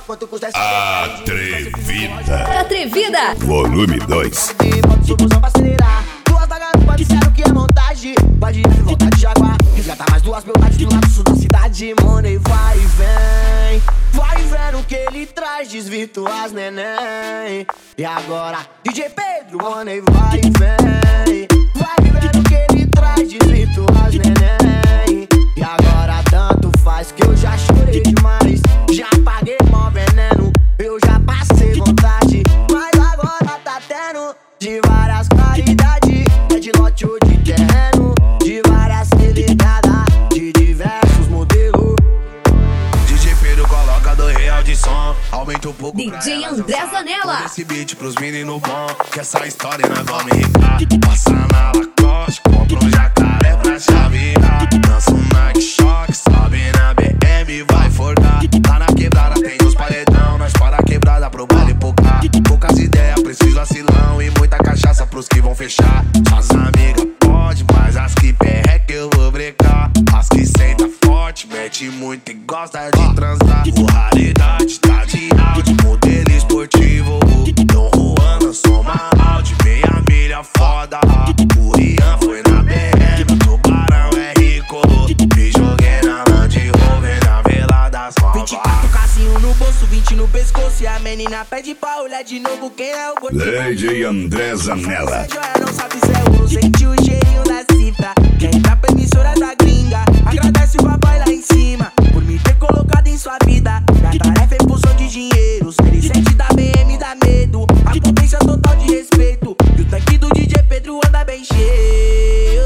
quanto custa essa Atrevida. Atrevida. Volume 2. Sou busão pra acelerar. Duas da garupa disseram que é montagem. Pode ir voltar de Jaguar. Resgatar mais duas beldades do lado sul da cidade. Money vai e vem. Vai ver o que ele traz, desvirtua as neném. E agora, DJ Pedro, money vai e vem. Vai ver o que ele traz, desvirtua as neném. E agora tanto faz que eu já chorei demais. Já paguei mó veneno, eu já passei vontade. Mas agora tá tendo de várias qualidades. É de lote ou de terreno, de várias cilindradas, de diversos modelos. DJ Pedro coloca R$2 de som, aumenta um pouco DJ André Zanella. esse beat pros meninos bom, que essa história nós vamos ricar. Passa na Lacoste, compra um jacaré pra chavear. Dança um Nike Shock, sobe na BM, vai forcar. Lá na quebrada tem os paredão, nós para a quebrada pro baile pocar. Poucas ideias, preciso vacilão e muita cachaça pros que vão fechar. Suas amigas pode, mas as que perreca eu vou brecar. As que senta forte, mete muito e gosta de transar. O raridade tá de áudio, modelo esportivo. Dom Juan lançou uma áudio, meia milha foda. O Rian foi na BM, o tubarão é rico. Me joguei na Land Rover, na Vela das Novas. 24 cassinho no bolso, 20 no pescoço. E a menina pede pra olhar de novo quem é o gordo. DJ André Zanella. Não sabe se é ouro, sente o cheirinho da cifra. Quer entrar pra emissora da gringa, agradece o papai lá em cima por me ter colocado em sua vida. Minha tarefa é em função de dinheiro. Se ele sente da BM dá medo, a potência total de respeito. E o tanque do DJ Pedro anda bem cheio.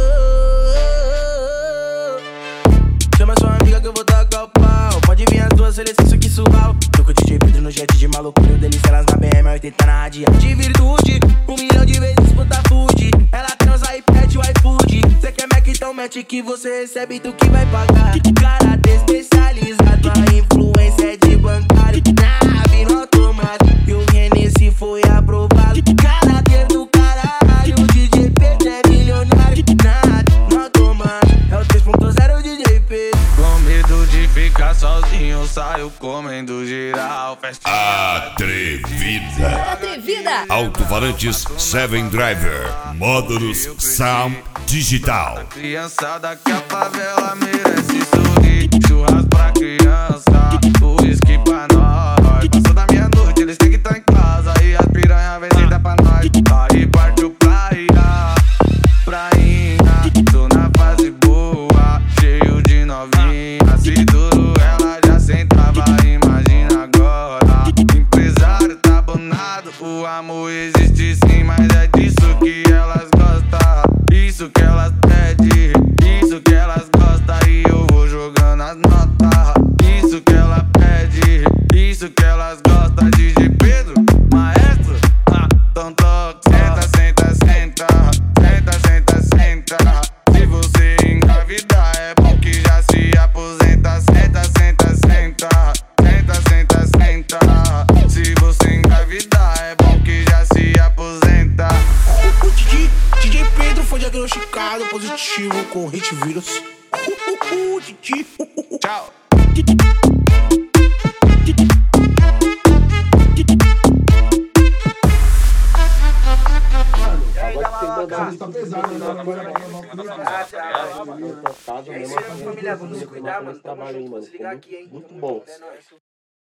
Chama sua amiga que eu vou tacar o pau. Pode vir as duas, seleção que suval. Tô com o DJ Pedro no jet de malucura. Delícia elas na BM, 80 na radial de virtude. 1 milhão de vezes puta food. Ela transa e pede o iFood. Cê quer Mac, então mete que você recebe do que vai pagar. Cara especializado, a influência é de bancário. Nave no automático e o Hennessy foi aprovado. Caráter do caralho, o DJ Pedro é milionário. Nave no automático, é o 3.0 DJ Pedro. Com medo de ficar sozinho, saio comendo geral. Atrevida. Atrevida. Alto-falantes 7 Driver. Módulos Sound Digital. Criançada que a favela merece sorrir. Churras pra criança, uísque pra nós. Passou da meia-noite, eles têm que estar em casa. E as piranha vem sentar pra nós. Aí partiu praia, prainha. Tô na fase boa, cheio de novinha. Se duro ela já sentava, imagina agora. Empresário tá abonado, o amor existe sim. Mas é disso que elas gostam, isso que elas pedem, isso que elas gostam. E eu vou jogando as notas, isso que ela pede, isso que elas gostam. DJ Pedro, maestro, então toca. Senta, senta, senta, senta, senta, senta. Se você engravidar é bom que já se aposenta. Senta, senta, senta, senta, senta, senta. Se você engravidar é bom que já se aposenta. O DJ Pedro foi diagnosticado positivo com hit vírus. DJ. Tchau. Família, vamos cuidar, mano. Vamos ligar aqui, hein? Muito bom.